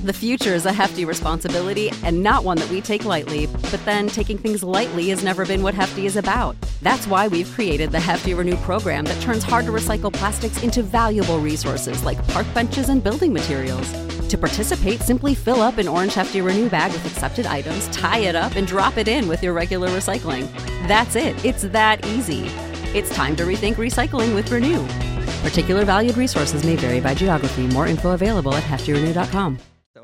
The future is a hefty responsibility and not one that we take lightly. But then taking things lightly has never been what Hefty is about. That's why we've created the Hefty Renew program that turns hard-to-recycle plastics into valuable resources like park benches and building materials. To participate, simply fill up an orange Hefty Renew bag with accepted items, tie it up, and drop it in with your regular recycling. That's it. It's that easy. It's time to rethink recycling with Renew. Particular valued resources may vary by geography. More info available at heftyrenew.com.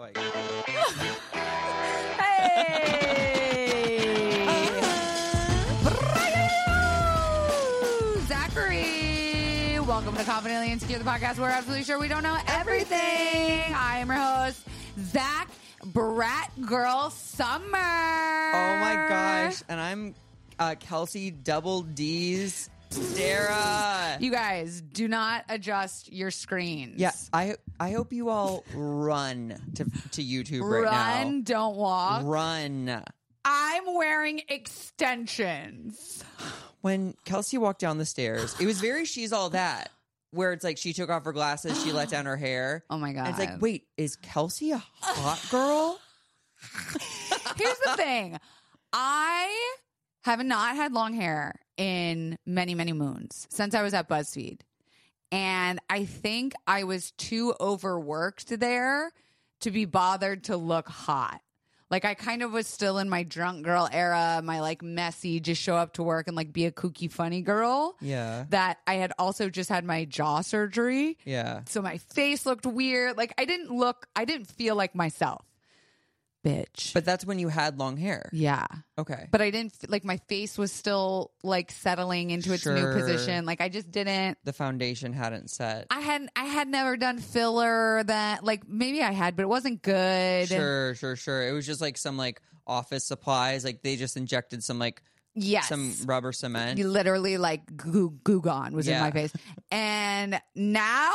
Zachary, welcome to Confidently Insecure, the podcast where we're absolutely sure we don't know everything. I am your host, Zach Brat Girl Summer. Oh my gosh, and I'm Kelsey Double D's Sarah. You guys, do not adjust your screens. Yeah, I hope you all run to YouTube right now. Run, don't walk. Run. I'm wearing extensions. When Kelsey walked down the stairs, it was very She's All That, where it's like she took off her glasses, she let down her hair. Oh my God. And it's like, wait, is Kelsey a hot girl? Here's the thing. I have not had long hair in many, many moons since I was at BuzzFeed. And I think I was too overworked there to be bothered to look hot. Like, I kind of was still in my drunk girl era, my, like, messy, just show up to work and, like, be a kooky, funny girl. Yeah. That I had also just had my jaw surgery. Yeah. So my face looked weird. Like, I didn't feel like myself. Bitch. But that's when you had long hair. Yeah. Okay. But I didn't, like, my face was still, like, settling into its new Sure. position. Like, I just didn't. The foundation hadn't set. I had never done filler that, like, maybe I had, but it wasn't good. Sure. It was just like some like office supplies. Like they just injected some like some rubber cement. You literally, like, Goo Gone was in my face. And now,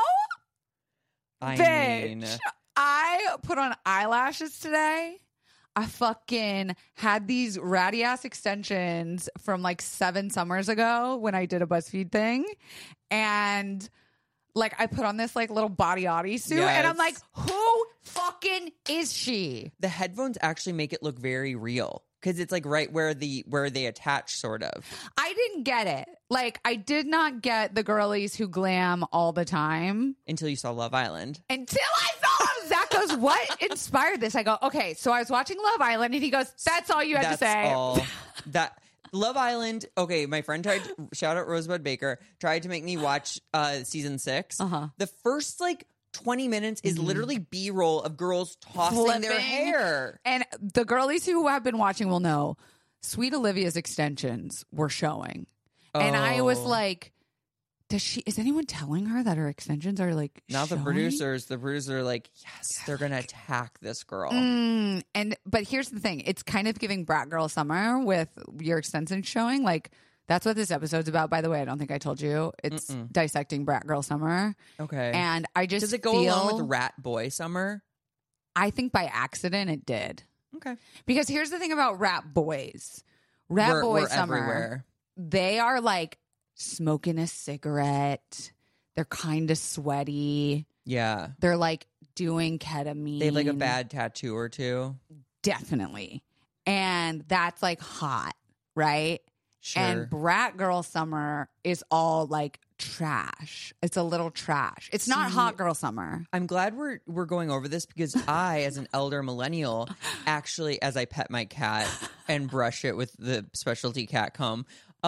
bitch, I put on eyelashes today. I fucking had these ratty ass extensions from like 7 summers ago when I did a BuzzFeed thing. And like I put on this like little body suit and I'm like, who fucking is she? The headphones actually make it look very real because it's like right where they attach, sort of. I didn't get it. Like, I did not get the girlies who glam all the time. Until you saw Love Island. Until I saw them. Zach goes, what inspired this? I go, okay, so I was watching Love Island, and he goes, that's all you had to say. That's all. That Love Island, okay, my friend tried, shout out Rosebud Baker, tried to make me watch season 6. Uh-huh. The first, like, 20 minutes is literally B-roll of girls tossing their hair. And the girlies who have been watching will know, Sweet Olivia's extensions were showing. And I was like, is anyone telling her that her extensions are like now showing? The producers are like, yes, they're going to attack this girl. But here's the thing. It's kind of giving Brat Girl Summer with your extensions showing. Like, that's what this episode's about, by the way. I don't think I told you. It's dissecting Brat Girl Summer. Okay. And I just Does it go along with Rat Boy Summer? I think by accident it did. Okay. Because here's the thing about Rat Boys. Rat Boy Summer. Everywhere. They are like smoking a cigarette. They're kind of sweaty. Yeah. They're like doing ketamine. They have like a bad tattoo or two. Definitely. And that's like hot, right? Sure. And Brat Girl Summer is all like trash. It's a little trash. It's not Hot Girl Summer. I'm glad we're going over this because I, as an elder millennial, actually, as I pet my cat and brush it with the specialty cat comb,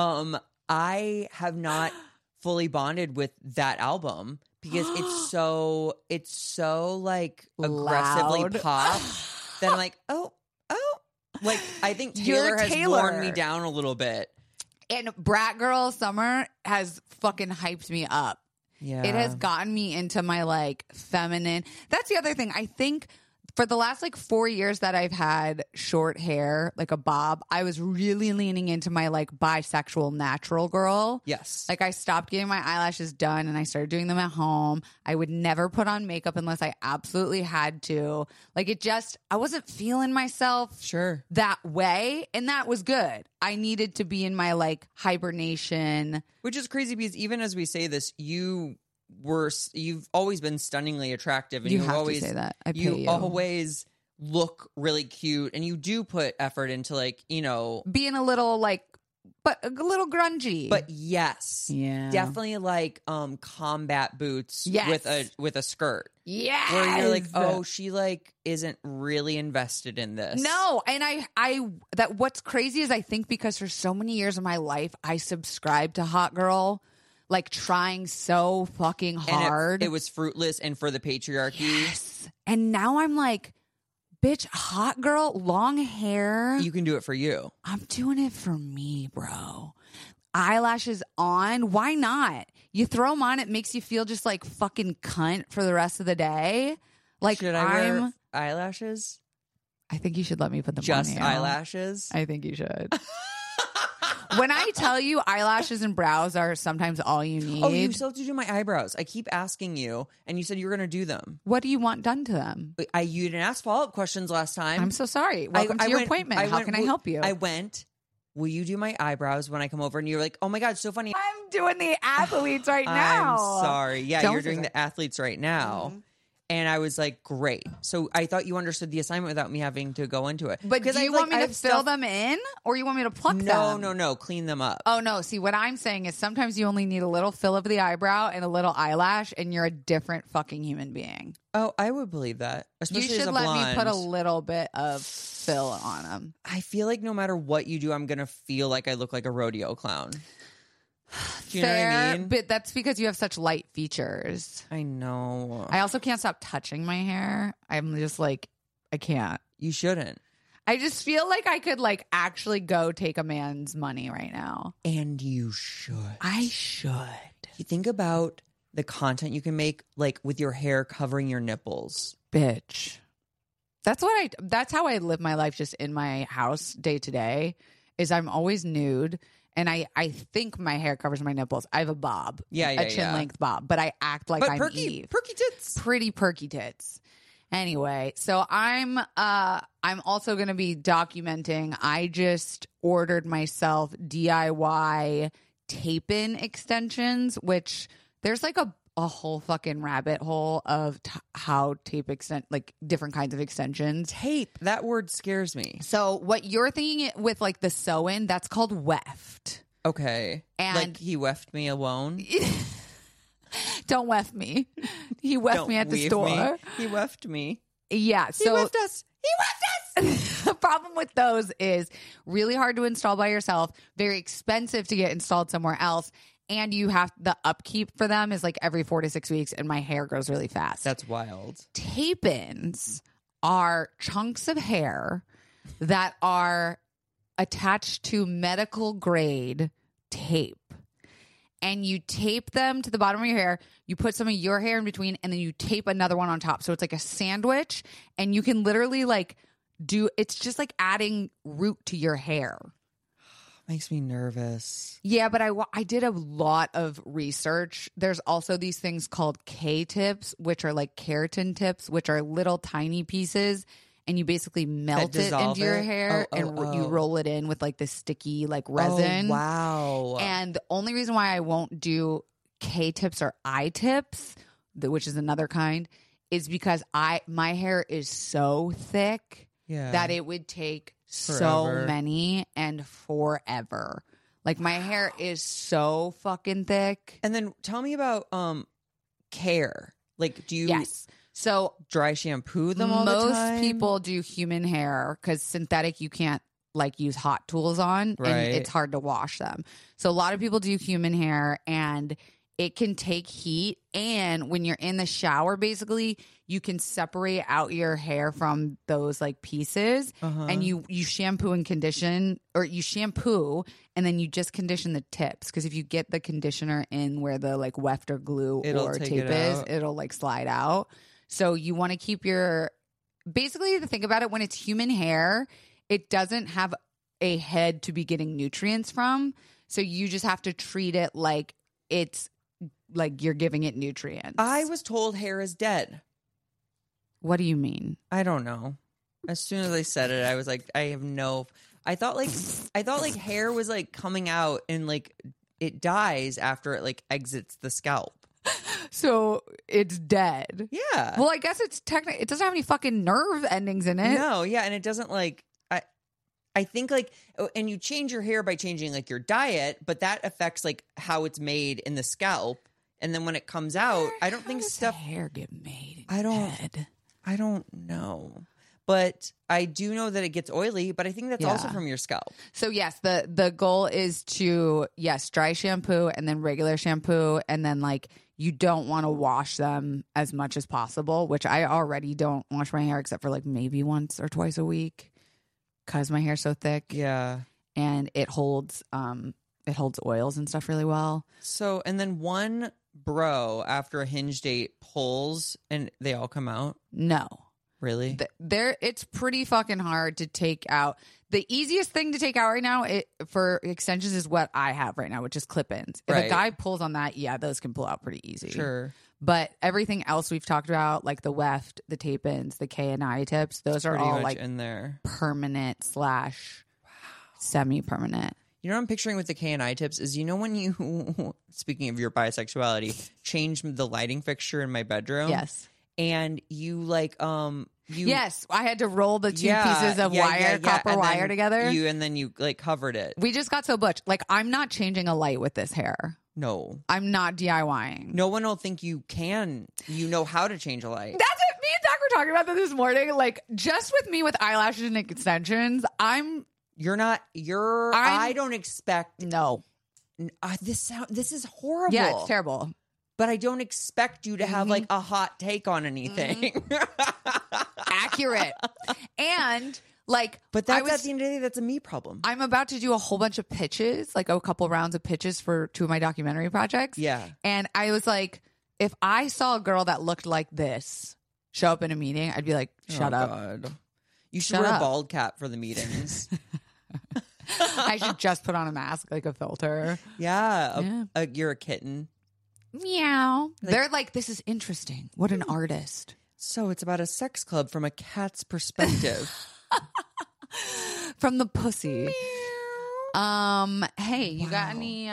I have not fully bonded with that album because it's so like aggressively Loud. pop that I'm like, oh, like I think Taylor has worn me down a little bit. And Brat Girl Summer has fucking hyped me up. Yeah. It has gotten me into my like feminine. That's the other thing. I think for the last like 4 years that I've had short hair, like a bob, I was really leaning into my like bisexual natural girl. Yes. Like I stopped getting my eyelashes done and I started doing them at home. I would never put on makeup unless I absolutely had to. Like I wasn't feeling myself that way. And that was good. I needed to be in my like hibernation. Which is crazy because even as we say this, you you've always been stunningly attractive, and You you've have always to say that. I pay you you. always look really cute, and you do put effort into like, you know, Being a little like, but a little grungy. but yes, yeah, definitely like combat boots Yes. with a skirt. yeah. Where you're like, oh, she like isn't really invested in this. No, and I that what's crazy is I think because for so many years of my life I subscribed to hot girl, like trying so fucking And hard. it was fruitless and for the patriarchy. Yes. And now I'm like, bitch, hot girl, long hair. You can do it for you. I'm doing it for me, bro. Eyelashes on. Why not? You throw them on, it makes you feel just like fucking cunt for the rest of the day. Like, Should I wear eyelashes? I think you should let me put them Just on you. eyelashes? I think you should. When I tell you eyelashes and brows are sometimes all you need. Oh, you still have to do my eyebrows. I keep asking you, and you said you were going to do them. What do you want done to them? You didn't ask follow-up questions last time. I'm so sorry. Welcome to your appointment. How can I help you? I went, will you do my eyebrows when I come over? And you're like, oh my God, so funny. I'm doing the athletes right now. I'm sorry. Yeah, Don't you're say doing that. the athletes right now. Mhm. And I was like, great. So I thought you understood the assignment without me having to go into it. But do you want me to fill them in or you want me to pluck them? No. Clean them up. Oh, no. See, what I'm saying is sometimes you only need a little fill of the eyebrow and a little eyelash, and you're a different fucking human being. Oh, I would believe that. You Especially as should a let blonde. me put a little bit of fill on them. I feel like no matter what you do, I'm going to feel like I look like a rodeo clown. Do you know what I mean? But that's because you have such light features. I know. I also can't stop touching my hair. I'm just like, I can't. You shouldn't. I just feel like I could like actually go take a man's money right now. And you should. I should. You think about the content you can make, like with your hair covering your nipples. Bitch. That's how I live my life just in my house day to day is I'm always nude. And I think my hair covers my nipples. I have a bob. A chin length bob. But I act like I'm Eve. Perky tits. Pretty perky tits. Anyway, so I'm also going to be documenting. I just ordered myself DIY tape-in extensions, which there's like a whole fucking rabbit hole of how tape like different kinds of extensions. Tape. That word scares me. So what you're thinking with like the sew-in, that's called weft. Okay. And like he weft me alone. Don't weft me. He weft me at the store. Me. He weft me. Yeah. So he weft us. He weft us. The problem with those is really hard to install by yourself, very expensive to get installed somewhere else. And you have the upkeep for them is like every 4 to 6 weeks, and my hair grows really fast. That's wild. Tape-ins are chunks of hair that are attached to medical grade tape. And you tape them to the bottom of your hair. You put some of your hair in between, and then you tape another one on top. So it's like a sandwich, and you can literally like it's just like adding root to your hair. Makes me nervous. Yeah, but I did a lot of research. There's also these things called K-tips, which are like keratin tips, which are little tiny pieces, and you basically melt it into your hair you roll it in with like this sticky like resin. Oh, wow. And the only reason why I won't do K-tips or I-tips, which is another kind, is because my hair is so thick that it would take so many and forever. Like my hair is so fucking thick. And then tell me about care. Like, do you so dry shampoo them all the time? Most people do human hair because synthetic you can't like use hot tools on, and it's hard to wash them. So a lot of people do human hair, and it can take heat. And when you're in the shower, basically, you can separate out your hair from those like pieces, and you shampoo and condition, or you shampoo and then you just condition the tips. Because if you get the conditioner in where the like weft or glue or tape is, it'll like slide out. So you want to keep basically to think about it, when it's human hair, it doesn't have a head to be getting nutrients from. So you just have to treat it like it's like you're giving it nutrients. I was told hair is dead. What do you mean? I don't know. As soon as I said it, I was like, I thought like hair was like coming out and like it dies after it like exits the scalp. So it's dead. Yeah. Well, I guess it's technically, it doesn't have any fucking nerve endings in it. No, yeah, and it doesn't like I think like and you change your hair by changing like your diet, but that affects like how it's made in the scalp. And then when it comes out, I don't think stuff hair get made. I don't know. But I do know that it gets oily, but I think that's also from your scalp. So yes, the goal is to dry shampoo and then regular shampoo, and then like you don't want to wash them as much as possible, which I already don't wash my hair except for like maybe once or twice a week because my hair's so thick. Yeah. And it holds oils and stuff really well. So and then one bro after a Hinge date pulls and they all come out? No. Really? It's pretty fucking hard to take out. The easiest thing to take out right now for extensions is what I have right now, which is clip-ins. If a guy pulls on that, those can pull out pretty easy. Sure. But everything else we've talked about, like the weft, the tape-ins, the K&I tips, those are all like in there. Permanent / semi-permanent. You know what I'm picturing with the K&I tips is, you know, when you, speaking of your bisexuality, changed the lighting fixture in my bedroom? Yes. And you like, yes, I had to roll the two pieces of copper wire together. And then you like covered it. We just got so butch. Like, I'm not changing a light with this hair. No. I'm not DIYing. No one will think you can. You know how to change a light. That's it. Me and Zach were talking about that this morning. Like, just with me with eyelashes and extensions, I don't expect. No. This is horrible. Yeah, it's terrible. But I don't expect you to have like a hot take on anything. Accurate. And like, but that's at the end of the day, that's a me problem. I'm about to do a whole bunch of pitches, like a couple rounds of pitches for 2 of my documentary projects. Yeah. And I was like, if I saw a girl that looked like this show up in a meeting, I'd be like, shut up. God. You should wear a bald cap for the meetings. I should just put on a mask, like a filter. Yeah. You're a kitten. Meow. They're like, this is interesting. What an artist. So it's about a sex club from a cat's perspective. From the pussy. Hey, you got any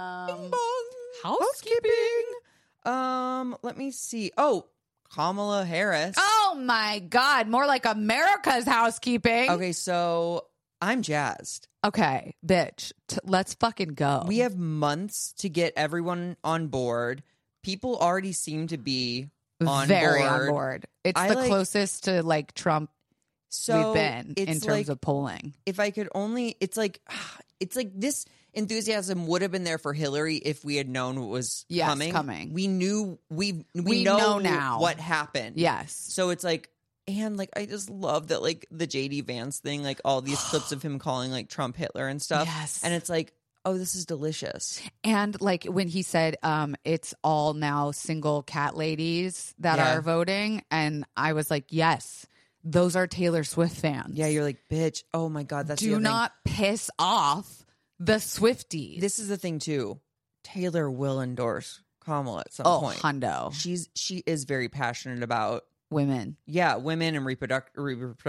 housekeeping? Let me see. Oh, Kamala Harris. Oh my God. More like America's housekeeping. Okay, so I'm jazzed. Okay, bitch, let's fucking go. We have months to get everyone on board. People already seem to be on board. It's the closest to like Trump we've been in terms of polling. If I could only, it's like this enthusiasm would have been there for Hillary if we had known what was coming. We knew we know now what happened. Yes. So it's like. And like I just love that like the JD Vance thing, like all these clips of him calling like Trump Hitler and stuff. Yes. And it's like, oh, this is delicious. And like when he said it's all now single cat ladies that are voting, and I was like, yes, those are Taylor Swift fans. Yeah, you're like, bitch, oh my God, that's do not piss off the Swifties. This is the thing too. Taylor will endorse Kamala at some point. Hundo. She is very passionate about women. Yeah, women and reproductive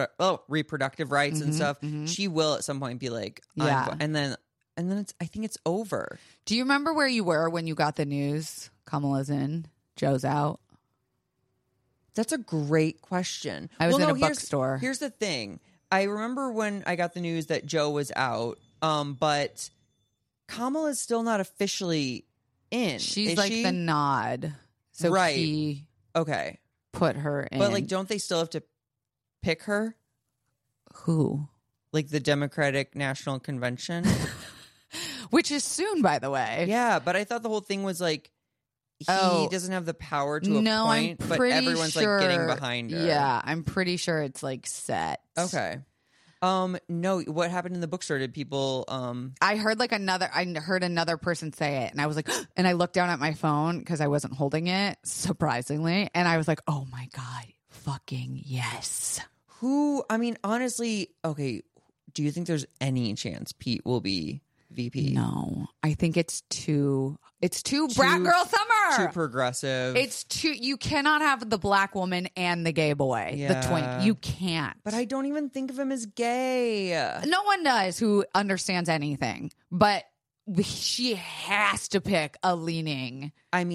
rights and stuff. Mm-hmm. She will at some point be like, and then it's, I think it's over. Do you remember where you were when you got the news? Kamala's in, Joe's out. That's a great question. I was in a bookstore. Here's the thing. I remember when I got the news that Joe was out, but Kamala's still not officially in. She's the nod. So right. Okay. Put her in. But like, don't they still have to pick her? Who? Like the Democratic National Convention? Which is soon, by the way. Yeah, but I thought the whole thing was like, he doesn't have the power to appoint, but everyone's like getting behind her. Yeah, I'm pretty sure it's like set. Okay. No, what happened in the bookstore? Did people I heard another person say it, and I was like, and I looked down at my phone because I wasn't holding it, surprisingly, and I was like, oh my God, fucking yes. I mean, honestly, okay, do you think there's any chance Pete will be VP? No. I think it's too brat girl summer. Too progressive. You cannot have the black woman and the gay boy, the twink. You can't. But I don't even think of him as gay. No one does who understands anything. But she has to pick a leaning. I mean,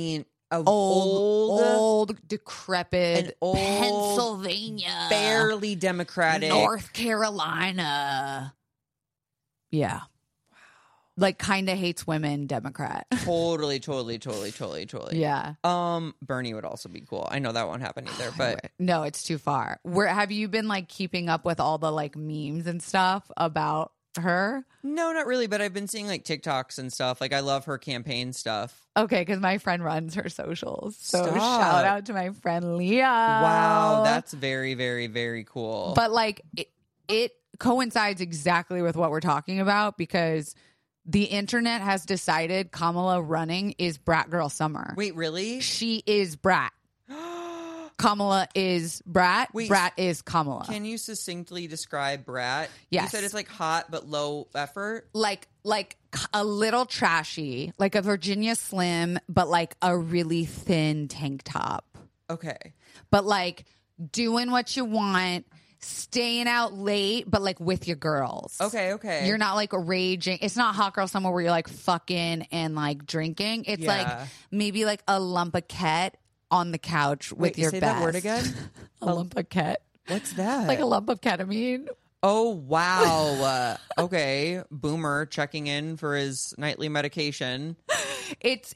old, decrepit, an old, Pennsylvania, barely Democratic, North Carolina. Yeah. Like kind of hates women Democrat. Totally. Yeah. Bernie would also be cool. I know that won't happen either, but no, it's too far. Where have you been like keeping up with all the like memes and stuff about her? no, not really. But I've been seeing like TikToks and stuff. Like I love her campaign stuff. Okay, because my friend runs her socials. So Stop. shout out to my friend Leah. Wow, that's very, very, very cool. But like it coincides exactly with what we're talking about because the internet has decided Kamala running is Brat Girl Summer. Wait, really? She is Brat. Kamala is Brat. Wait, Brat is Kamala. Can you succinctly describe Brat? Yes. You said it's like hot but low effort. Like a little trashy, like a Virginia Slim, but like a really thin tank top. Okay. But like doing what you want, staying out late, but like with your girls. Okay. You're not like raging. It's not Hot Girl Summer where you're like fucking and like drinking. It's like maybe like a lump-a-ket on the couch with Wait, your say best. that word again? A lump-a-ket. What's that? Like a lump of ketamine. Oh, wow. Okay. Boomer checking in for his nightly medication. It's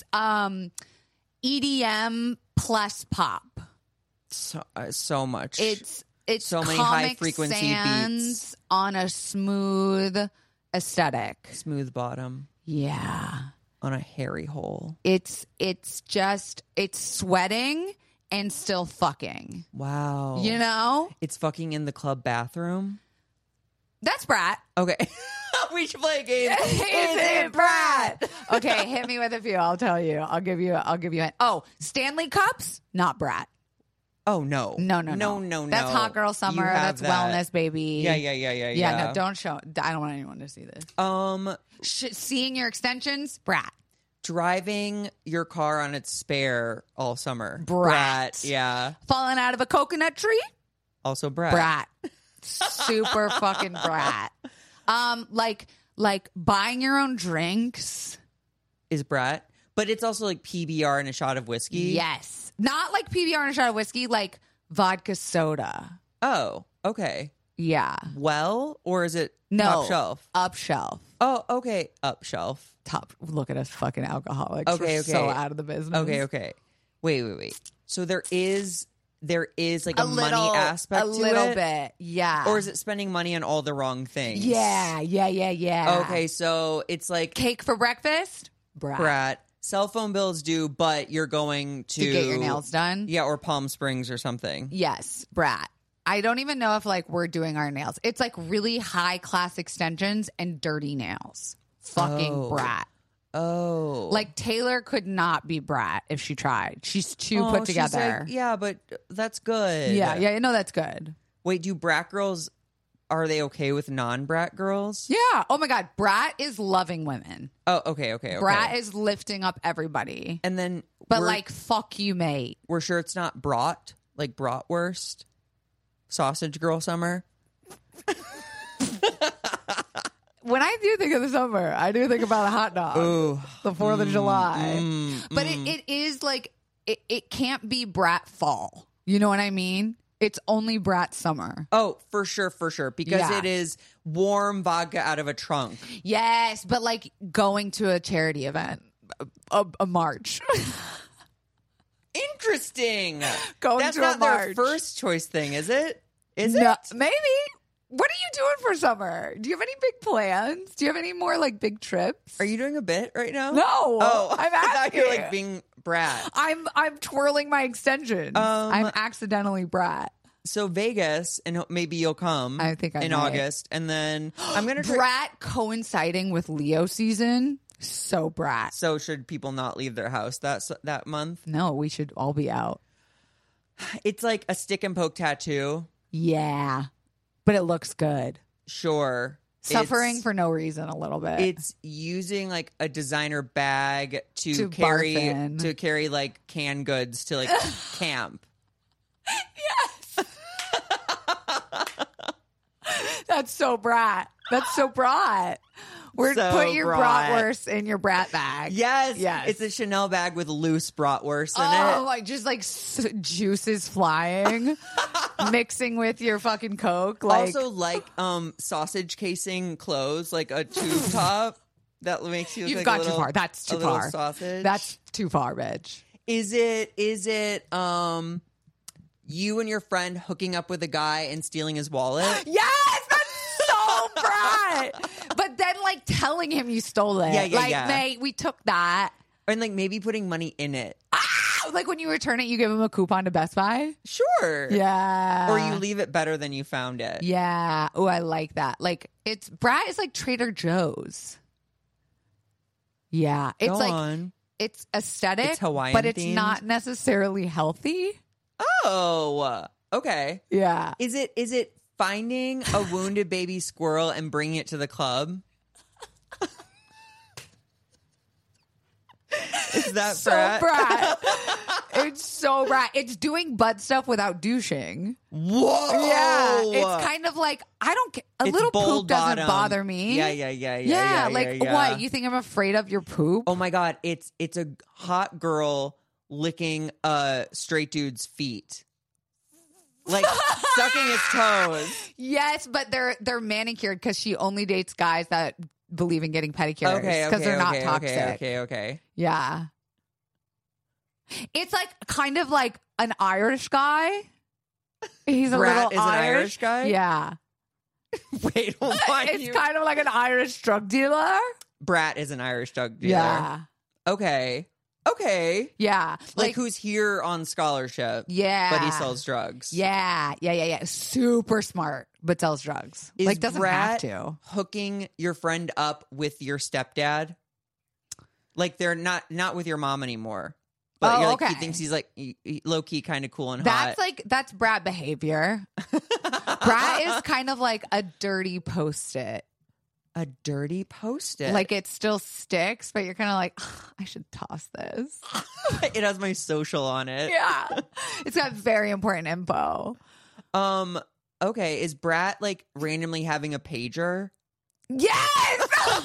EDM plus pop. So much. It's so many Comic high frequency Sans beats on a smooth aesthetic. Smooth bottom Yeah. on a hairy hole. It's sweating and still fucking. Wow. You know? It's fucking in the club bathroom. That's Brat. Okay. We should play a game. Is it Brat? Okay, hit me with a few. I'll tell you. I'll give you a Stanley Cups, not Brat. Oh no. No. That's Hot Girl Summer. You have That's that. wellness, baby. Yeah. Yeah, no, don't show. I don't want anyone to see this. Seeing your extensions, Brat. Driving your car on its spare all summer. Brat. Yeah. Falling out of a coconut tree, Also Brat. Brat. Super fucking Brat. Like buying your own drinks. Is Brat. But it's also like PBR and a shot of whiskey. Yes. Not like PBR and a shot of whiskey, like vodka soda. Oh, okay. Yeah. Well, or is it No. top shelf? Up shelf. Oh, okay. Up shelf. Top. Look at us fucking alcoholics. Okay, We're okay. so out of the business. Okay. Wait. So there is like a money aspect to it? A little bit. Yeah. Or is it spending money on all the wrong things? Yeah. Okay, so it's like Cake for breakfast? Brat. Cell phone bills due, but you're going to get your nails done? Yeah, or Palm Springs or something. Yes, Brat. I don't even know if like we're doing our nails. It's like really high class extensions and dirty nails. Fucking Brat. Oh. Like Taylor could not be Brat if she tried. She's too put she's together. like, yeah, but that's good. Yeah, no, that's good. Wait, do Brat girls, are they okay with non-Brat girls? Yeah. Oh my God. Brat is loving women. Oh, okay. Brat is lifting up everybody. And then But like, fuck you, mate. we're sure it's not brat, like bratwurst, sausage girl summer. When I do think of the summer, I do think about a hot dog. Ooh. The 4th of July. But it is like, it can't be Brat fall. You know what I mean? It's only Brat summer. Oh, for sure. Because Yeah. it is warm vodka out of a trunk. Yes, but like going to a charity event, a march. Interesting. Going That's to a not their march. first choice thing, is it? Is No, it? maybe. What are you doing for summer? Do you have any big plans? Do you have any more like big trips? Are you doing a bit right now? No. Oh, I'm I thought you were asking. like being Brat. I'm twirling my extensions. I'm accidentally Brat. So Vegas, and maybe you'll come. I think I in might. August, and then I'm gonna Brat coinciding with Leo season. So Brat. So should people not leave their house that month? No, we should all be out. It's like a stick and poke tattoo. Yeah, but it looks good. Sure. Suffering for no reason a little bit. It's using like a designer bag to barf in. carry like canned goods to like camp. That's so Brat. That's so Brat. Put your bratwurst in your brat bag. Yes. Yes. It's a Chanel bag with loose bratwurst in Oh, it. like just like juices flying, mixing with your fucking Coke. Like, Also, like sausage casing clothes, like a tube top that makes you look you've like got a little, too far. That's too a little far. sausage. That's too far, bitch. Is it you and your friend hooking up with a guy and stealing his wallet? Yes, that's so brat. But then, like, telling him you stole it. Yeah, like, yeah. mate, we took that. And like maybe putting money in it. Like when you return it, you give him a coupon to Best Buy. Sure. Yeah. Or you leave it better than you found it. Yeah. Oh, I like that. Like brat is like Trader Joe's. Yeah. It's Go like on. it's aesthetic, It's Hawaiian but it's themed? not necessarily healthy. Oh, okay. Yeah. Is it finding a wounded baby squirrel and bringing it to the club? Is that So brat. It's so brat. It's doing butt stuff without douching. Whoa! Yeah. It's kind of like, I don't care. A It's little bold poop doesn't bottom. bother me. Yeah. Like, what? You think I'm afraid of your poop? Oh my god! It's a hot girl licking a straight dude's feet, like sucking its toes. Yes, but they're manicured because she only dates guys that believe in getting pedicures because they're not toxic. Okay. Yeah. It's like kind of like an Irish guy. He's a Brat little is an Irish guy? Yeah. Wait, hold on. It's kind of like an Irish drug dealer. Brat is an Irish drug dealer. Yeah. Okay. Yeah. Like who's here on scholarship? Yeah. But he sells drugs. Yeah. Super smart, but sells drugs. Is like doesn't Brat have to. hooking your friend up with your stepdad? Like they're not with your mom anymore. But Oh, you're like, okay. he thinks he's like low key kind of cool and That's hot. that's Brat behavior. Brat is kind of like a dirty Post-it. A dirty Post-it. Like it still sticks, but you're kind of like, I should toss this. It has my social on it. Yeah. It's got very important info. Okay, is Brat like randomly having a pager? Yes!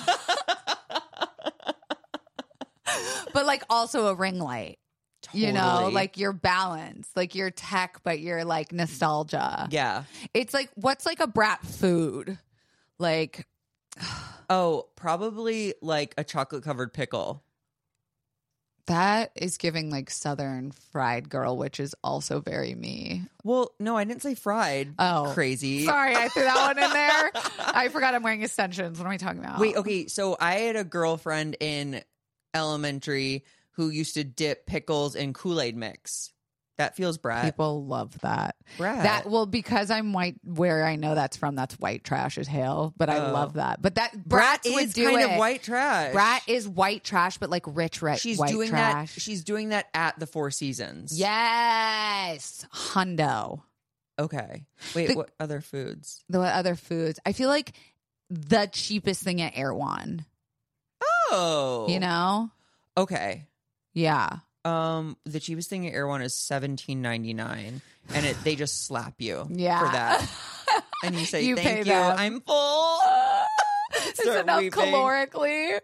But like also a ring light. You know, Totally. like your balance, like your tech, but your like nostalgia. Yeah. It's like, what's like a Brat food? Like, Oh, probably like a chocolate covered pickle. that is giving like Southern fried girl, which is also very me. Well, no, I didn't say fried. Oh. Crazy. Sorry, I threw that one in there. I forgot I'm wearing extensions. What am I talking about? Wait, okay. So I had a girlfriend in elementary who used to dip pickles in Kool-Aid mix. That feels Brat. People love that. Brat. That well, because I'm white, where I know that's from, that's white trash as hell. But I love that. But that Brat Brats would is do kind it. of white trash. Brat is white trash, but like rich She's white doing trash. that. She's doing that at the Four Seasons. Yes, hundo. Okay. Wait, what other foods? The other foods, I feel like the cheapest thing at Erewhon. Oh. You know? Okay. Yeah. The cheapest thing at Erewhon is $17.99, and they just slap you Yeah. for that, and you say You pay thank you. them. I'm full. It's Start enough weeping. calorically.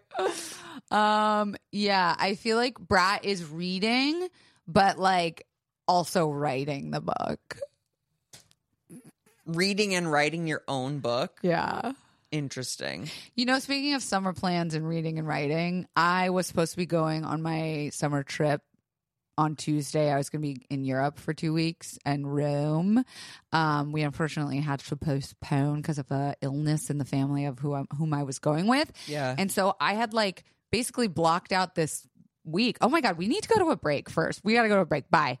Yeah, I feel like Brat is reading, but like also writing the book. Reading and writing your own book. Yeah. Interesting. You know, speaking of summer plans and reading and writing, I was supposed to be going on my summer trip on Tuesday. I was going to be in Europe for 2 weeks and Rome. We unfortunately had to postpone because of a illness in the family of whom I was going with. Yeah. And so I had like basically blocked out this week. Oh my God, we need to go to a break first. We got to go to a break. Bye.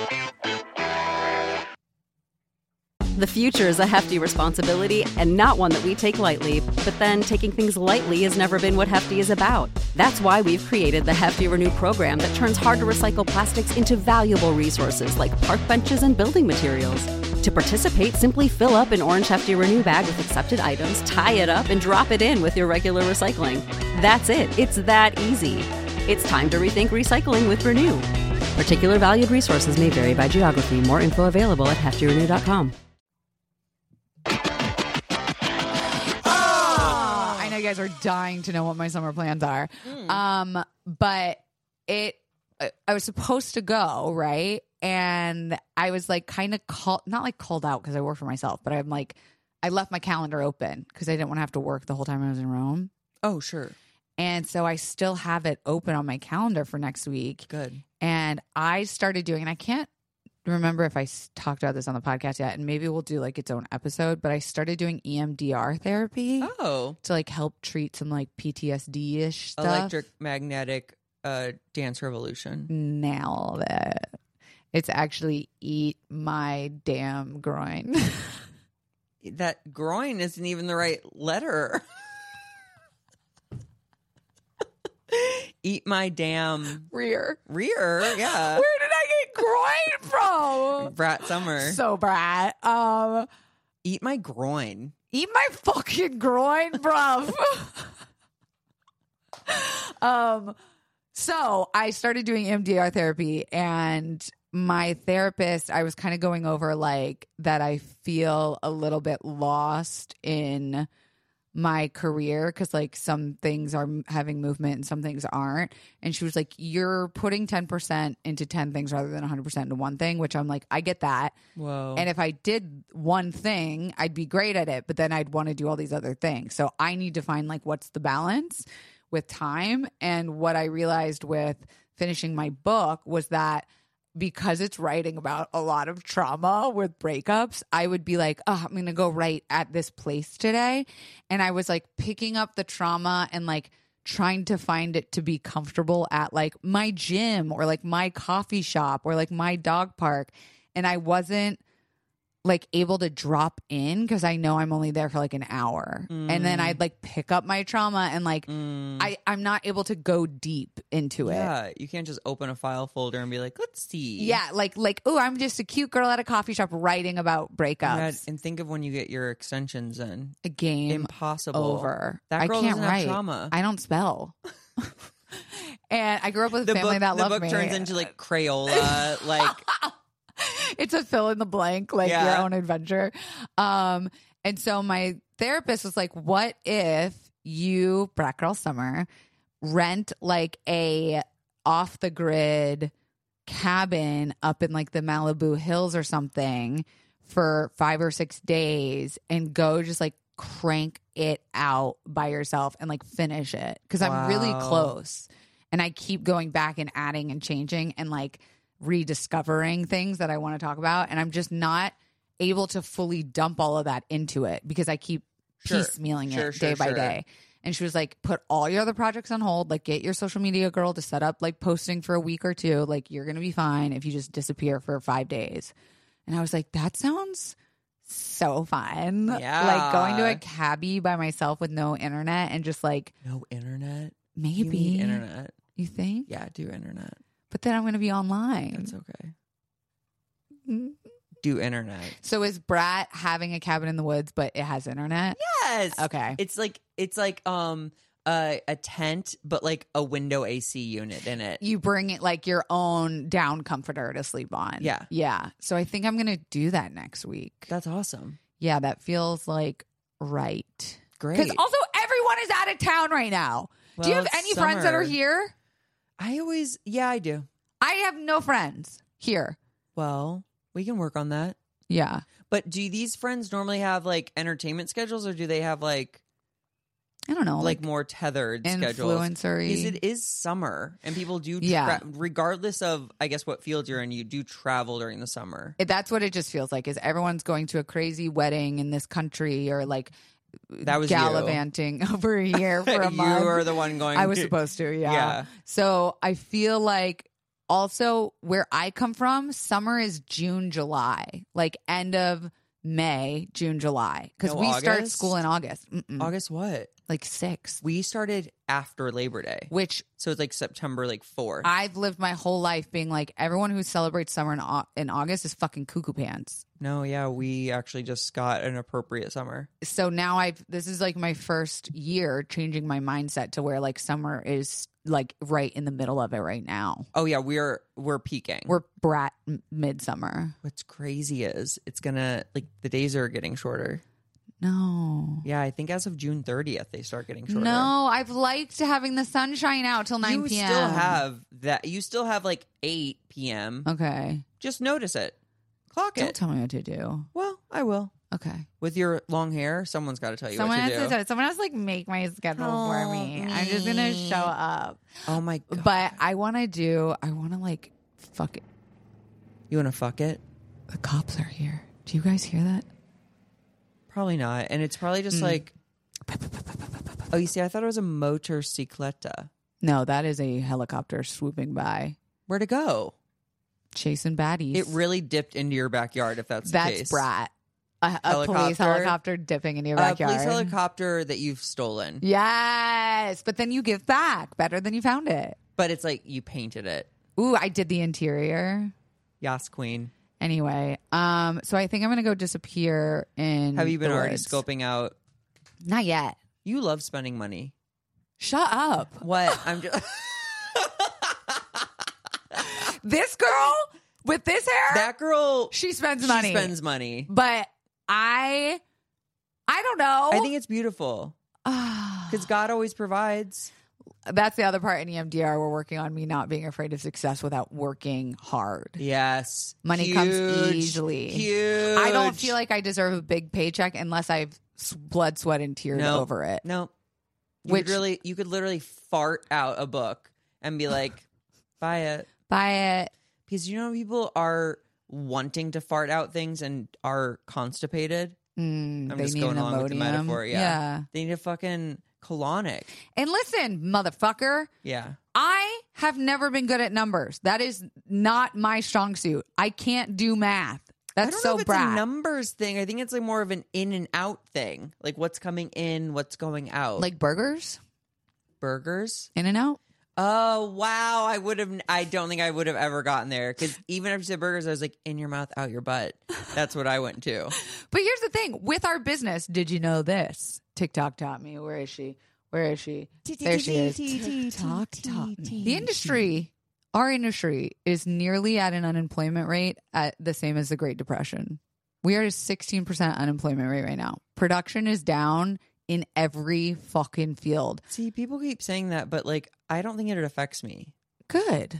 The future is a hefty responsibility and not one that we take lightly. But then taking things lightly has never been what Hefty is about. That's why we've created the Hefty Renew program that turns hard to recycle plastics into valuable resources like park benches and building materials. To participate, simply fill up an orange Hefty Renew bag with accepted items, tie it up, and drop it in with your regular recycling. That's it. It's that easy. It's time to rethink recycling with Renew. Particular valued resources may vary by geography. More info available at heftyrenew.com. I know know you guys are dying to know what my summer plans are. But I was supposed to go, right? And I was like kind of not like called out because I work for myself, but I'm like, I left my calendar open because I didn't want to have to work the whole time I was in Rome. Oh, sure. And so I still have it open on my calendar for next week. Good. And I started doing, and I can't remember if I talked about this on the podcast yet, and maybe we'll do like its own episode, but I started doing EMDR therapy. Oh. To like help treat some like PTSD-ish stuff. Electromagnetic dance revolution. Nailed it. It's actually eat my damn groin. That groin isn't even the right letter. Eat my damn rear. Yeah. Where did I get groin from? Brat Summer. So brat. Eat my groin. Eat my fucking groin, bruv. So I started doing EMDR therapy, and my therapist, I was kind of going over like that I feel a little bit lost in my career because like some things are having movement and some things aren't. And she was like, you're putting 10% into 10 things rather than 100% into one thing, which I'm like, I get that. Whoa. And if I did one thing, I'd be great at it, but then I'd want to do all these other things. So I need to find like what's the balance with time. And what I realized with finishing my book was that because it's writing about a lot of trauma with breakups, I would be like, oh, I'm going to go write at this place today. And I was like picking up the trauma and like trying to find it to be comfortable at like my gym or like my coffee shop or like my dog park. And I wasn't like able to drop in because I know I'm only there for like an hour. And then I'd like pick up my trauma and like I'm not able to go deep into it. Yeah, you can't just open a file folder and be like, let's see. Yeah, like oh, I'm just a cute girl at a coffee shop writing about breakups. And think of when you get your extensions in. A game Impossible. over. That girl I can't doesn't write. have trauma. I don't spell. And I grew up with a family that loved me. The book turns into like Crayola, like it's a fill in the blank, like your own adventure. And so my therapist was like, what if you, Brat Girl Summer, rent like a off the grid cabin up in like the Malibu Hills or something for 5 or 6 days and go just like crank it out by yourself and like finish it? Because I'm really close and I keep going back and adding and changing and like rediscovering things that I want to talk about, and I'm just not able to fully dump all of that into it because I keep piecemealing it day by day. And she was like, put all your other projects on hold, like get your social media girl to set up like posting for a week or two, like you're gonna be fine if you just disappear for 5 days. And I was like, that sounds so fun. Yeah. Like going to a cabbie by myself with no internet and just like no internet. Maybe You need internet. You think? Yeah, do internet. But then I'm going to be online. That's okay. Do internet. So is Brat having a cabin in the woods, but it has internet? Yes. Okay. It's like a tent, but like a window AC unit in it. You bring it like your own down comforter to sleep on. Yeah. Yeah. So I think I'm going to do that next week. That's awesome. Yeah, that feels like right. Great. Because also everyone is out of town right now. Do you Well, have it's any friends that are summer. here? I do. I have no friends here. Well, we can work on that. Yeah. But do these friends normally have like entertainment schedules, or do they have like I don't know. like more tethered schedules? Influencer-y. Because it is summer and people do, regardless of I guess what field you're in, you do travel during the summer. That's what it just feels like. Is everyone's going to a crazy wedding in this country or like That was gallivanting over here for a you month. were the one going. I was supposed to, yeah. So I feel like also where I come from, summer is June, July, like end of May, June, July, because No we start August? school in August. August what? Like 6, We started after Labor Day, which so it's like September like 4th. I've lived my whole life being like everyone who celebrates summer in August is fucking cuckoo pants. No, yeah, we actually just got an appropriate summer. So now this is like my first year changing my mindset to where like summer is like right in the middle of it right now. Oh yeah, we're peaking. We're Brat midsummer. What's crazy is it's gonna like the days are getting shorter. No. Yeah, I think as of June 30th, they start getting shorter. No, I've liked having the sunshine out till 9 p.m. You still have that. You still have like 8 p.m. Okay. Just notice it. Clock Don't it. tell me what to do. Well, I will. Okay. With your long hair, someone's got to tell you Someone what to has do. to someone has to like make my schedule for me. I'm just gonna show up. Oh my God. But I wanna like fuck it. You want to fuck it? The cops are here. Do you guys hear that? Probably not. And it's probably just like, oh, you see, I thought it was a motorcicleta. No, that is a helicopter swooping by. Where'd it go? Chasing baddies. It really dipped into your backyard, if that's the case. That's Brat. A police helicopter dipping into your backyard. A police helicopter that you've stolen. Yes. But then you give back better than you found it. But it's like you painted it. Ooh, I did the interior. Yas, queen. Anyway, so I think I'm going to go disappear in Have you been the already woods. scoping out? Not yet. You love spending money. Shut up. What? I'm just... This girl with this hair? That girl... She spends money. She spends money. But I don't know. I think it's beautiful. Because God always provides. That's the other part in EMDR. We're working on me not being afraid of success without working hard. Yes. Money comes easily. Huge. I don't feel like I deserve a big paycheck unless I've blood, sweat, and tears over it. No. You could literally fart out a book and be like, buy it. Buy it. Because you know people are wanting to fart out things and are constipated. I'm just going along with the metaphor. Yeah. They need a fucking colonic. And listen, motherfucker. Yeah. I have never been good at numbers. That is not my strong suit. I can't do math. That's I don't so know if it's brat. a numbers thing. I think it's like more of an in and out thing. Like what's coming in, what's going out. Like burgers? Burgers? In and out? Oh, wow. I don't think I would have ever gotten there. Because even after you said burgers, I was like, in your mouth, out your butt. That's what I went to. But here's the thing. With our business, did you know this? TikTok taught me. Where is she? There she is. TikTok taught me. The industry, our industry, is nearly at an unemployment rate at the same as the Great Depression. We are at a 16% unemployment rate right now. Production is down in every fucking field. See, people keep saying that, but like, I don't think it affects me. Good.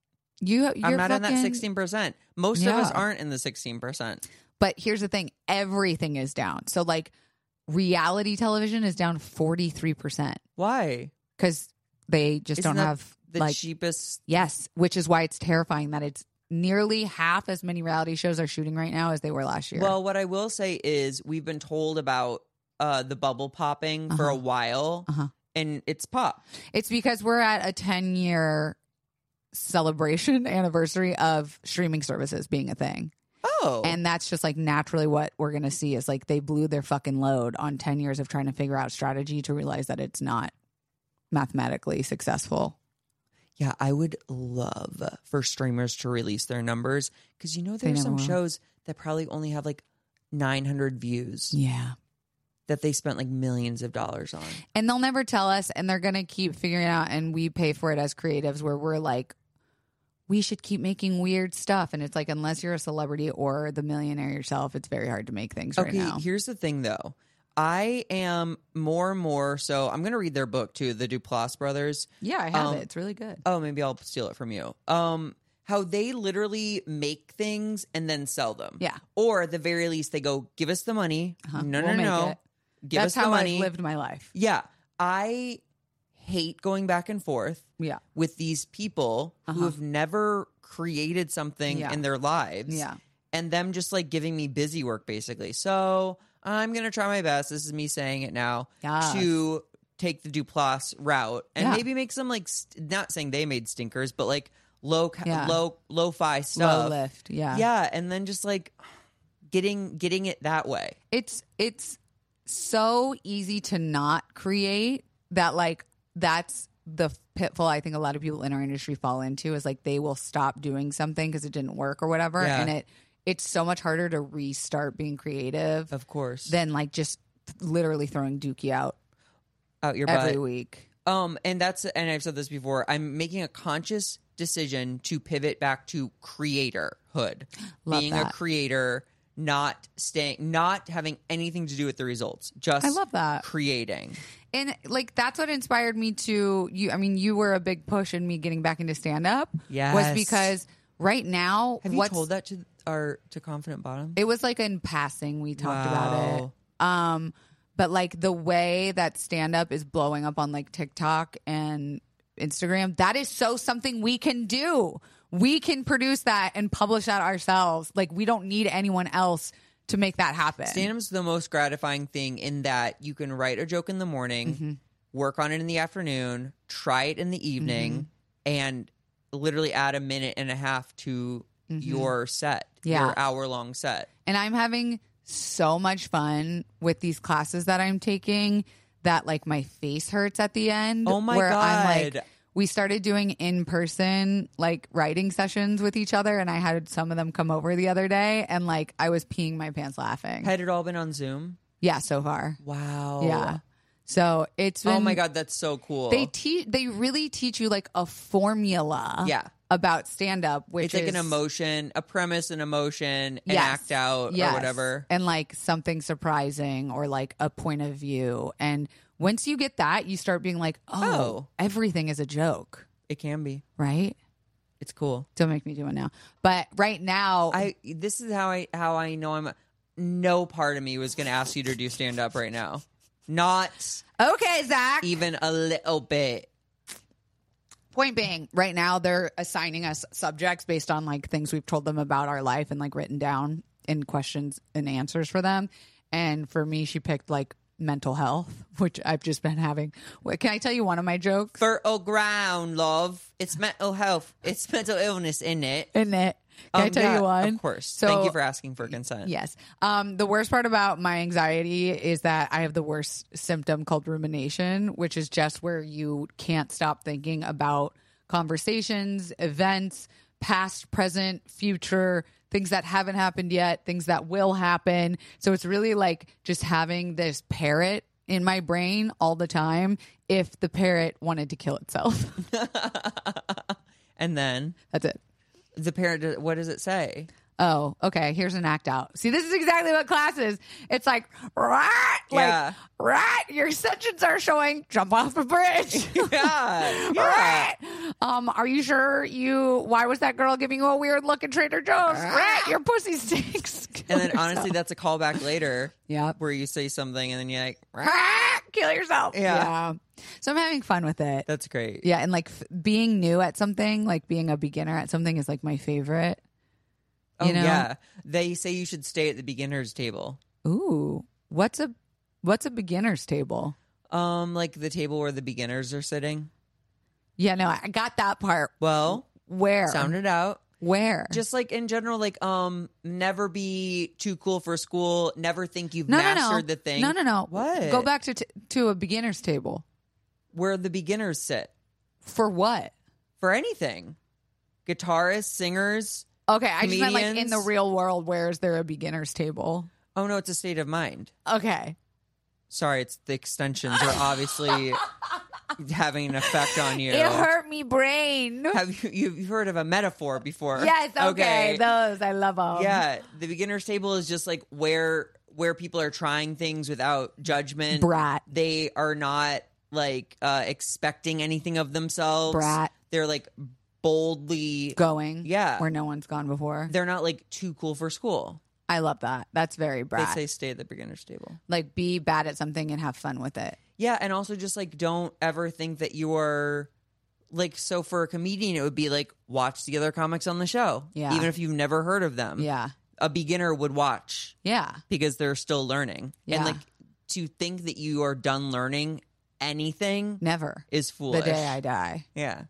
I'm not in that 16%. Most of us aren't in the 16%. But here's the thing. Everything is down. So like reality television is down 43%. Why? Because they just Isn't don't that have the cheapest. Yes, which is why it's terrifying that it's nearly half as many reality shows are shooting right now as they were last year. Well, what I will say is we've been told about the bubble popping for a while, and it's popped. It's because we're at a 10-year celebration anniversary of streaming services being a thing. Oh. And that's just like naturally what we're going to see is like they blew their fucking load on 10 years of trying to figure out strategy to realize that it's not mathematically successful. Yeah, I would love for streamers to release their numbers because you know there's some shows that probably only have like 900 views. Yeah. That they spent like millions of dollars on. And they'll never tell us, and they're going to keep figuring it out, and we pay for it as creatives where we're like, we should keep making weird stuff. And it's like, unless you're a celebrity or the millionaire yourself, it's very hard to make things right now. Okay, here's the thing though. I am more and more, so I'm going to read their book too, the Duplass brothers. Yeah, I have it. It's really good. Oh, maybe I'll steal it from you. How they literally make things and then sell them. Yeah. Or at the very least, they go, give us the money. No. Give That's us the how money. I've lived my life. Yeah. I hate going back and forth with these people who have never created something in their lives. Yeah. And them just like giving me busy work basically. So I'm going to try my best. This is me saying it now to take the Duplass route and maybe make some like, not saying they made stinkers, but like lo-fi stuff. Low lift. Yeah. Yeah. And then just like getting it that way. It's so easy to not create that like that's the pitfall I think a lot of people in our industry fall into is like they will stop doing something because it didn't work or whatever. Yeah. And it's so much harder to restart being creative, of course, than like just literally throwing Dookie out your every butt. week. And I've said this before, I'm making a conscious decision to pivot back to creatorhood. Love being that. a creator, not having anything to do with the results. Just I love that. creating. And like that's what inspired me to you. I mean, you were a big push in me getting back into stand up. Yes. Was because right now, Have you told that to Confident Bottom? It was like in passing we talked Wow. about it. But like the way that stand up is blowing up on like TikTok and Instagram, that is so something we can do. We can produce that and publish that ourselves. Like we don't need anyone else to make that happen. Stand-up's the most gratifying thing in that you can write a joke in the morning, work on it in the afternoon, try it in the evening, and literally add a minute and a half to your set, your hour-long set. And I'm having so much fun with these classes that I'm taking that like my face hurts at the end. Oh my where God. I'm like, we started doing in-person like writing sessions with each other, and I had some of them come over the other day, and like I was peeing my pants laughing. Had it all been on Zoom? Yeah, so far. Wow. Yeah. So it's been, Oh my God, that's so cool. they really teach you like a formula about stand-up, which it's like is an emotion, a premise, an emotion, an Yes. act out Yes. or whatever. And like something surprising or like a point of view. And once you get that, you start being like, oh, everything is a joke, It can be. right? It's cool. Don't make me do it now. But right now, This is how I know no part of me was going to ask you to do stand up right now. Not okay, Zach. even a little bit. Point being, right now they're assigning us subjects based on like things we've told them about our life and like written down in questions and answers for them. And for me, she picked like mental health, which I've just been having. Wait, can I tell you one of my jokes? Fertile ground, love. It's mental health. It's mental illness, isn't it? Isn't it? Can I tell yeah, you one? Of course. So, Thank you for asking for consent. Yes. The worst part about my anxiety is that I have the worst symptom called rumination, which is just where you can't stop thinking about conversations, events, past, present, future, things that haven't happened yet, things that will happen. So it's really like just having this parrot in my brain all the time if the parrot wanted to kill itself. And then That's it. the parent, what does it say? Oh, okay. Here's an act out. See, this is exactly what class is. It's like, right, Yeah. right. Your extensions are showing. Jump off a bridge. Yeah. Right. Are you sure why was that girl giving you a weird look at Trader Joe's? Right. Your pussy stinks. And then honestly, that's a callback later. Yeah. Where you say something and then you're like, Kill yourself. Yeah. So I'm having fun with it. that's great. Yeah. And like being new at something, like being a beginner at something is like my favorite. Oh, You know? yeah. They say you should stay at the beginner's table. Ooh. What's a beginner's table? Like the table where the beginners are sitting. Yeah, no, I got that part. Well, Where? sound it out. Where? Just like in general, like never be too cool for school. Never think you've no. mastered the thing. No. What? Go back to a beginner's table. Where the beginners sit For what? for anything. Guitarists, singers. Okay, I just meant like in Comedians? the real world, where is there a beginner's table? Oh no, it's a state of mind. Okay. Sorry, it's the extensions are obviously having an effect on you. It hurt me brain. Have you've heard of a metaphor before? Yes, okay. Those, I love them. Yeah, the beginner's table is just like where people are trying things without judgment. Brat. They are not like expecting anything of themselves. Brat. They're like boldly Going. Yeah. Where no one's gone before. They're not like too cool for school. I love that. That's very brat. They say stay at the beginner's table. Like be bad at something and have fun with it. Yeah, and also just like don't ever think that you're like, so for a comedian it would be like watch the other comics on the show. Yeah. Even if you've never heard of them. Yeah. A beginner would watch Yeah. because they're still learning. Yeah. And like to think that you are done learning anything Never. is foolish. The day I die. Yeah.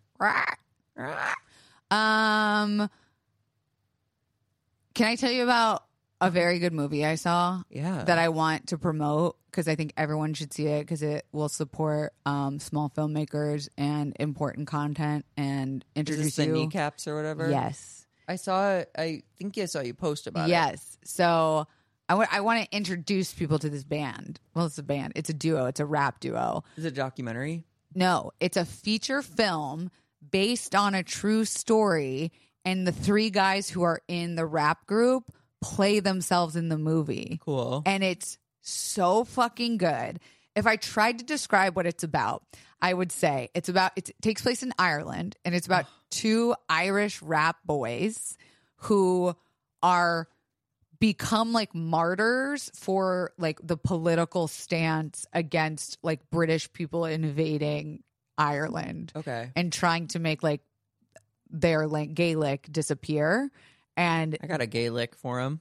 Can I tell you about a very good movie I saw Yeah. that I want to promote because I think everyone should see it because it will support small filmmakers and important content and Is introduce this the you. kneecaps or whatever? Yes. I think I saw you post about it. Yes. So I want to introduce people to this band. Well, it's a band. It's a duo. It's a rap duo. Is it a documentary? No, it's a feature film based on a true story. And the three guys who are in the rap group play themselves in the movie. Cool. And it's so fucking good. If I tried to describe what it's about, I would say it takes place in Ireland, and it's about two Irish rap boys who are become like martyrs for like the political stance against like British people invading Ireland. Okay. And trying to make like their like Gaelic disappear. And I got a Gaelic for him.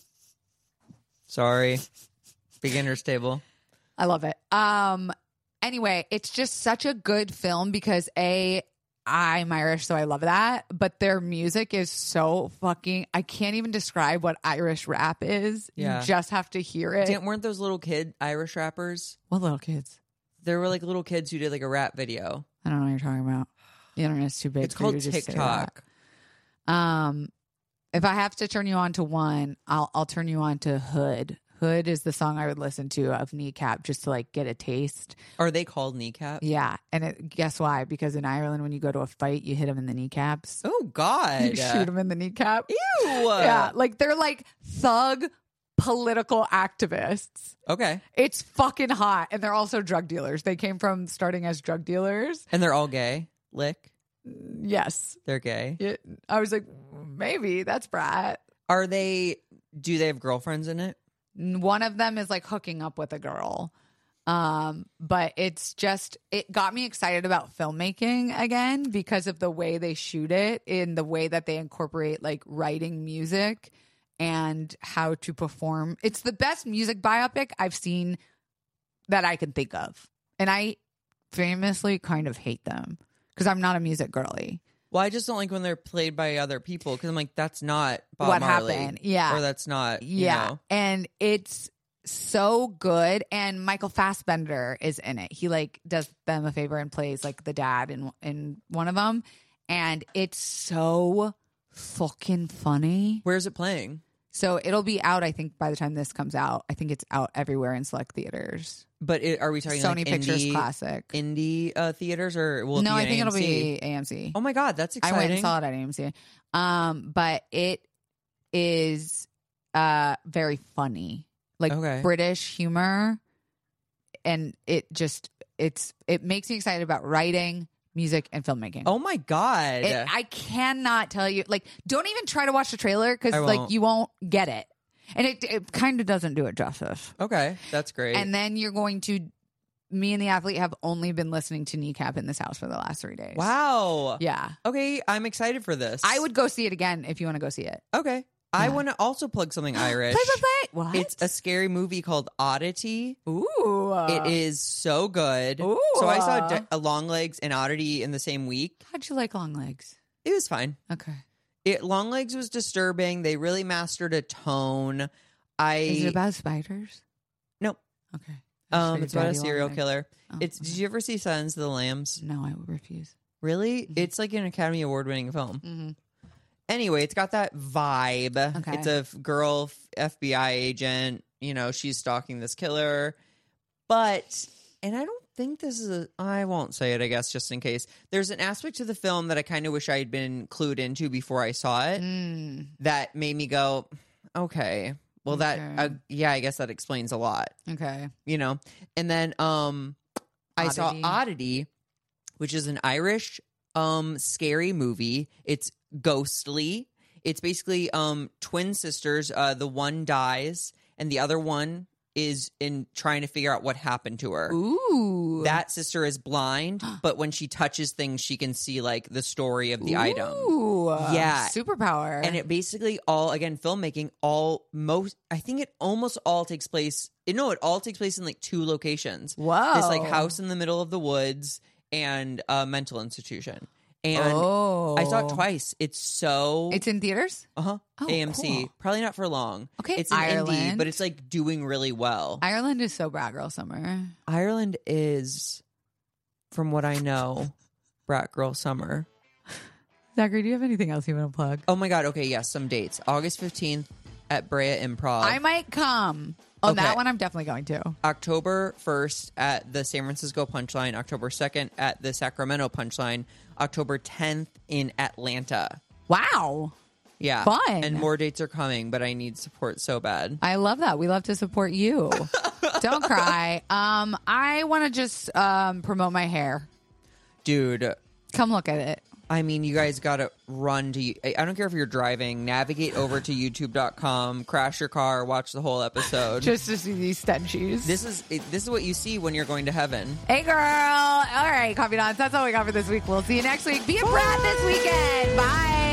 Sorry. Beginner's table. I love it. Anyway, it's just such a good film because I'm Irish, so I love that. But their music is so fucking, I can't even describe what Irish rap is. Yeah. You just have to hear it. Weren't those little kid Irish rappers? What little kids? There were like little kids who did like a rap video. I don't know what you're talking about. The internet's too big. It's for you called to just say TikTok. that. If I have to turn you on to one, I'll turn you on to Hood. Hood is the song I would listen to of Kneecap just to like get a taste. Are they called Kneecap? Yeah. And guess why? Because in Ireland, when you go to a fight, you hit them in the kneecaps. Oh, God. You shoot them in the kneecap. Ew. Yeah. Like they're like thug political activists. Okay. It's fucking hot. And they're also drug dealers. They came from starting as drug dealers. And they're all gay? Lick? Yes. They're gay? I was like, maybe that's Brat. Do they have girlfriends in it? One of them is like hooking up with a girl. But it got me excited about filmmaking again because of the way they shoot it, in the way that they incorporate like writing music and how to perform. It's the best music biopic I've seen that I can think of. And I famously kind of hate them because I'm not a music girly. Well, I just don't like when they're played by other people because I'm like, that's not Bob What Marley. happened? Yeah. Or that's not, Yeah. you know. And it's so good. And Michael Fassbender is in it. He like does them a favor and plays like the dad in one of them. And it's so fucking funny. Where's it playing? So it'll be out, I think, by the time this comes out. I think it's out everywhere in select theaters. But are we talking Sony like Pictures Classic. indie theaters, or will it No, be I an think it'll AMC? be AMC. Oh my God, that's I exciting. went and saw it at AMC. But it is very funny. Like Okay. British humor. And it makes me excited about writing, music, and filmmaking. Oh my God. I cannot tell you. Like, don't even try to watch the trailer because I like won't. you won't get it. And it kind of doesn't do it justice. Okay, that's great. And then you're going to, me and the athlete have only been listening to Kneecap in this house for the last 3 days. Wow. Yeah. Okay, I'm excited for this. I would go see it again if you want to go see it. Okay. I want to also plug something Irish. Play. What? It's a scary movie called Oddity. Ooh. It is so good. Ooh. So I saw Longlegs and Oddity in the same week. How'd you like long legs? It was fine. Okay. Longlegs was disturbing. They really mastered a tone. Is it about spiders? Nope. Okay. It's about a serial killer. Oh, Did you ever see Silence of the Lambs? No, I would refuse. Really? Mm-hmm. It's like an Academy Award winning film. Mm-hmm. Anyway, it's got that vibe. Okay. It's a girl FBI agent. You know, she's stalking this killer. But, and I don't think this is I won't say it, I guess, just in case. There's an aspect to the film that I kind of wish I had been clued into before I saw it that made me go, okay, well, Okay. I guess that explains a lot, Okay. you know? And then I saw Oddity. Oddity, which is an Irish scary movie. It's ghostly. It's basically twin sisters. The one dies and the other one is in trying to figure out what happened to her. Ooh. That sister is blind, but when she touches things, she can see like the story of the item. Ooh. Yeah. Superpower. And it basically all, again, filmmaking, I think it almost all takes place, it all takes place in like 2 locations. Whoa. This like house in the middle of the woods and a mental institution. And I saw it twice. It's in theaters? Oh, AMC. cool. Probably not for long. Okay, It's an indie, Ireland. but it's like doing really well. Ireland is so Brat Girl Summer. Ireland is, from what I know, Brat Girl Summer. Zachary, do you have anything else you want to plug? Oh my God. Okay, yes, some dates. August 15th at Brea Improv. I might come. On Okay. that one, I'm definitely going to. October 1st at the San Francisco Punchline. October 2nd at the Sacramento Punchline. October 10th in Atlanta. Wow. Yeah. Fun. And more dates are coming, but I need support so bad. I love that. We love to support you. Don't cry. I want to just promote my hair. Dude. Come look at it. I mean, you guys got to run to... I don't care if you're driving. Navigate over to youtube.com, crash your car, watch the whole episode. Just to see these stenchies. This is what you see when you're going to heaven. Hey, girl. All right, Confidants. That's all we got for this week. We'll see you next week. Be a brat this weekend. Bye.